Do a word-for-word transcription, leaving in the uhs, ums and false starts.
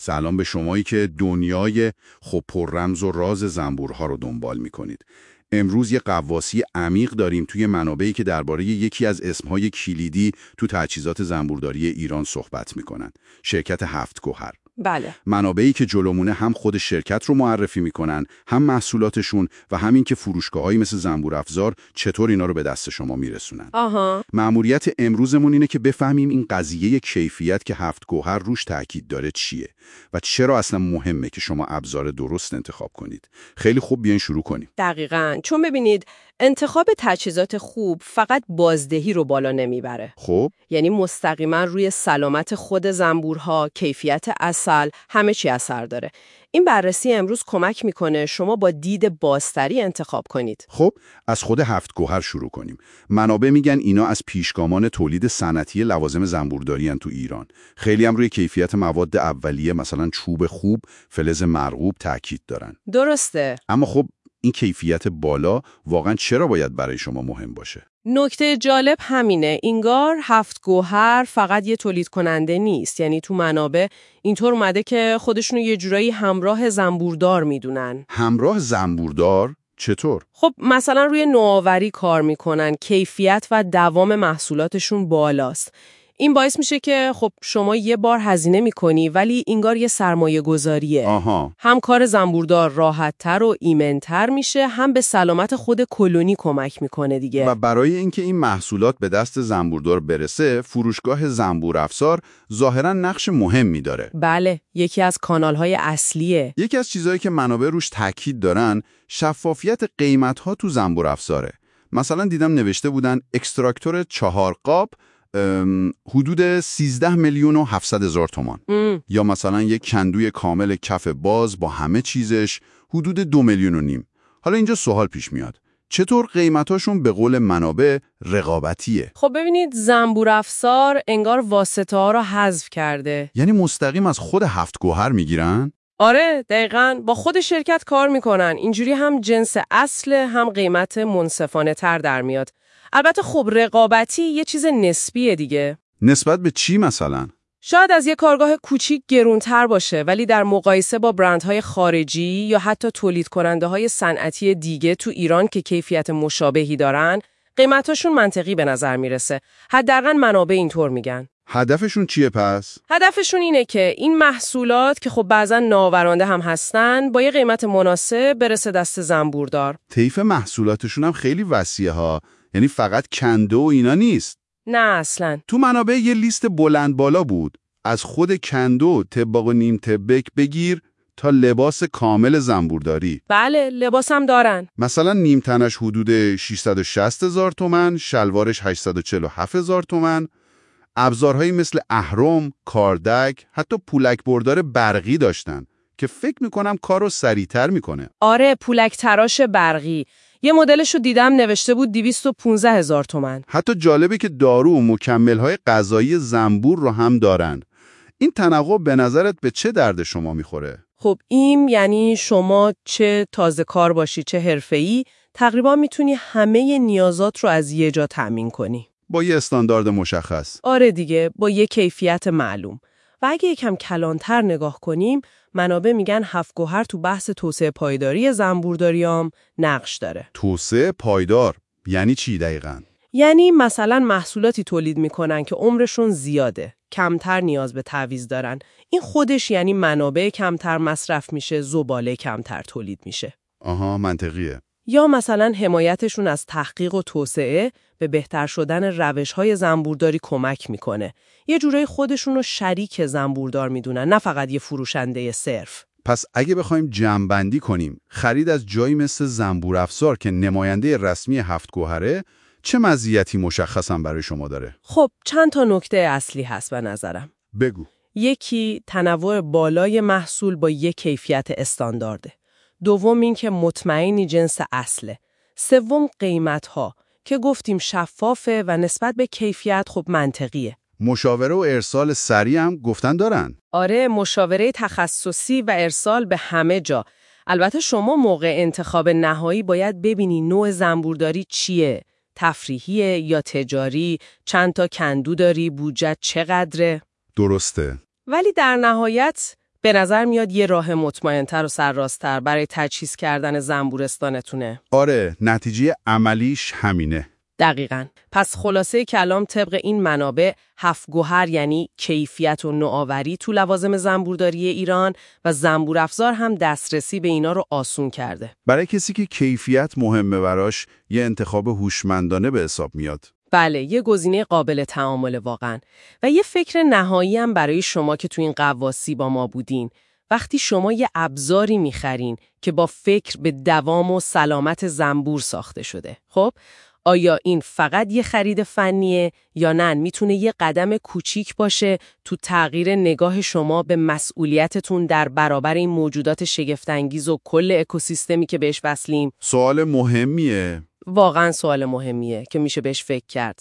سلام به شمایی که دنیای خب پر رمز و راز زنبورها رو دنبال می‌کنید. امروز یه غواصی عمیق داریم توی منابعی که درباره یکی از اسمهای کلیدی تو تجهیزات زنبورداری ایران صحبت می‌کنن. شرکت هفت گوهر. بله. منابعی که جلومونه هم خود شرکت رو معرفی میکنن، هم محصولاتشون و همین که فروشگاه‌هایی مثل زنبور افزار چطور اینا رو به دست شما میرسونن. آها. مأموریت امروزمون اینه که بفهمیم این قضیه کیفیت که هفت گوهر روش تاکید داره چیه و چرا اصلا مهمه که شما ابزار درست انتخاب کنید. خیلی خوب، بیاین شروع کنیم. دقیقاً. چون ببینید انتخاب تجهیزات خوب فقط بازدهی رو بالا نمیبره. خب یعنی مستقیما روی سلامت خود زنبورها، کیفیت عسل، همه چی اثر داره. این بررسی امروز کمک میکنه شما با دید بازتری انتخاب کنید. خب از خود هفت گوهر شروع کنیم. منابع میگن اینا از پیشگامان تولید صنعتی لوازم زنبورداری ان تو ایران. خیلی هم روی کیفیت مواد اولیه مثلا چوب خوب، فلز مرغوب تاکید دارن. درسته. اما خب این کیفیت بالا واقعا چرا باید برای شما مهم باشه؟ نکته جالب همینه. اینگار هفت گوهر فقط یه تولید کننده نیست. یعنی تو منابع اینطور اومده که خودشونو یه جورایی همراه زنبوردار میدونن. همراه زنبوردار؟ چطور؟ خب مثلا روی نوآوری کار میکنن، کیفیت و دوام محصولاتشون بالاست. این باعث میشه که خب شما یه بار هزینه میکنی ولی اینگار یه سرمایه گذاریه. آها. هم کار زنبوردار راحت‌تر و ایمن‌تر میشه، هم به سلامت خود کلونی کمک میکنه دیگه. و برای اینکه این محصولات به دست زنبوردار برسه، فروشگاه زنبور افزار ظاهراً نقش مهمی داره. بله، یکی از کانال‌های اصلیه. یکی از چیزایی که منابع روش تاکید دارن، شفافیت قیمت‌ها تو زنبور افزاره. مثلا دیدم نوشته بودن اکستراکتور چهار قاب حدود سیزده میلیون و هفتصد هزار تومان. ام. یا مثلا یک کندوی کامل کف باز با همه چیزش حدود دو میلیون و نیم. حالا اینجا سوال پیش میاد. چطور قیمتاشون به قول منابع رقابتیه؟ خب ببینید زنبور افزار انگار واسطه ها رو حذف کرده. یعنی مستقیم از خود هفت گوهر میگیرن؟ آره دقیقاً، با خود شرکت کار میکنن. اینجوری هم جنس اصل هم قیمت منصفانه تر در میاد. البته خب رقابتی یه چیز نسبیه دیگه. نسبت به چی مثلا؟ شاید از یه کارگاه کوچیک گرونتر باشه ولی در مقایسه با برندهای خارجی یا حتی تولید کننده های صنعتی دیگه تو ایران که کیفیت مشابهی دارن، قیمتاشون منطقی به نظر میرسه. حداقل منابع اینطور میگن. هدفشون چیه پس؟ هدفشون اینه که این محصولات که خب بعضا ناورنده هم هستن با یه قیمت مناسب برسه دست زنبوردار. طیف محصولاتشون هم خیلی وسیعه ها. یعنی فقط کنده و اینا نیست. نه اصلاً. تو منابع یه لیست بلند بالا بود. از خود کندو، طباق و نیم طبک بگیر تا لباس کامل زنبورداری. بله، لباس هم دارن. مثلا نیم تنش حدود ششصد و شصت هزار تومان، شلوارش هشتصد و چهل و هفت هزار تومان. ابزارهایی مثل اهرم، کاردک، حتی پولک بردار برقی داشتن که فکر میکنم کارو سریعتر میکنه. آره، پولک تراش برقی. یه مدلشو دیدم نوشته بود دویست و پانزده هزار تومان. حتی جالبه که دارو و مکمل‌های غذایی زنبور رو هم دارن. این تنوع به نظرت به چه درد شما میخوره؟ خب این یعنی شما چه تازه کار باشی چه حرفه‌ای تقریبا میتونی همه نیازات رو از یه جا تامین کنی. با یه استاندارد مشخص. آره دیگه، با یه کیفیت معلوم. و اگه یکم کلانتر نگاه کنیم، منابع میگن هفت گوهر تو بحث توسعه پایداری زنبورداریام نقش داره. توسعه پایدار یعنی چی دقیقاً؟ یعنی مثلا محصولاتی تولید میکنن که عمرشون زیاده، کمتر نیاز به تعویض دارن. این خودش یعنی منابع کمتر مصرف میشه، زباله کمتر تولید میشه. آها، منطقیه. یا مثلا حمایتشون از تحقیق و توسعه به بهتر شدن روش‌های زنبورداری کمک میکنه. یه جورایی خودشون رو شریک زنبوردار میدونن، نه فقط یه فروشنده صرف. پس اگه بخوایم جمع‌بندی کنیم، خرید از جایی مثل زنبور افزار که نماینده رسمی هفت گوهره، چه مزیتی مشخصا برای شما داره؟ خب چند تا نکته اصلی هست به نظرم. بگو. یکی، تنوع بالای محصول با یک کیفیت استاندارده. دوم این که مطمئنی جنس اصله. سوم قیمت‌ها که گفتیم شفافه و نسبت به کیفیت خب منطقیه. مشاوره و ارسال سریع هم گفتن دارن. آره، مشاوره تخصصی و ارسال به همه جا. البته شما موقع انتخاب نهایی باید ببینی نوع زنبورداری چیه. تفریحیه یا تجاری، چند تا کندو داری، بودجه چقدره. درسته. ولی در نهایت به نظر میاد یه راه مطمئن‌تر و سرراست‌تر برای تجهیز کردن زنبورستانتونه. آره، نتیجه عملیش همینه. دقیقاً. پس خلاصه کلام طبق این منابع هفت گوهر یعنی کیفیت و نوآوری تو لوازم زنبورداری ایران و زنبور افزار هم دسترسی به اینا رو آسون کرده. برای کسی که کیفیت مهمه براش، یه انتخاب هوشمندانه به حساب میاد. بله، یه گزینه قابل تعامل واقعاً. و یه فکر نهایی هم برای شما که تو این غواصی با ما بودین. وقتی شما یه ابزاری میخرین که با فکر به دوام و سلامت زنبور ساخته شده، خب آیا این فقط یه خرید فنیه یا نه میتونه یه قدم کوچیک باشه تو تغییر نگاه شما به مسئولیتتون در برابر این موجودات شگفت‌انگیز و کل اکوسیستمی که بهش وصلیم؟ سوال مهمیه. واقعا سوال مهمیه که میشه بهش فکر کرد.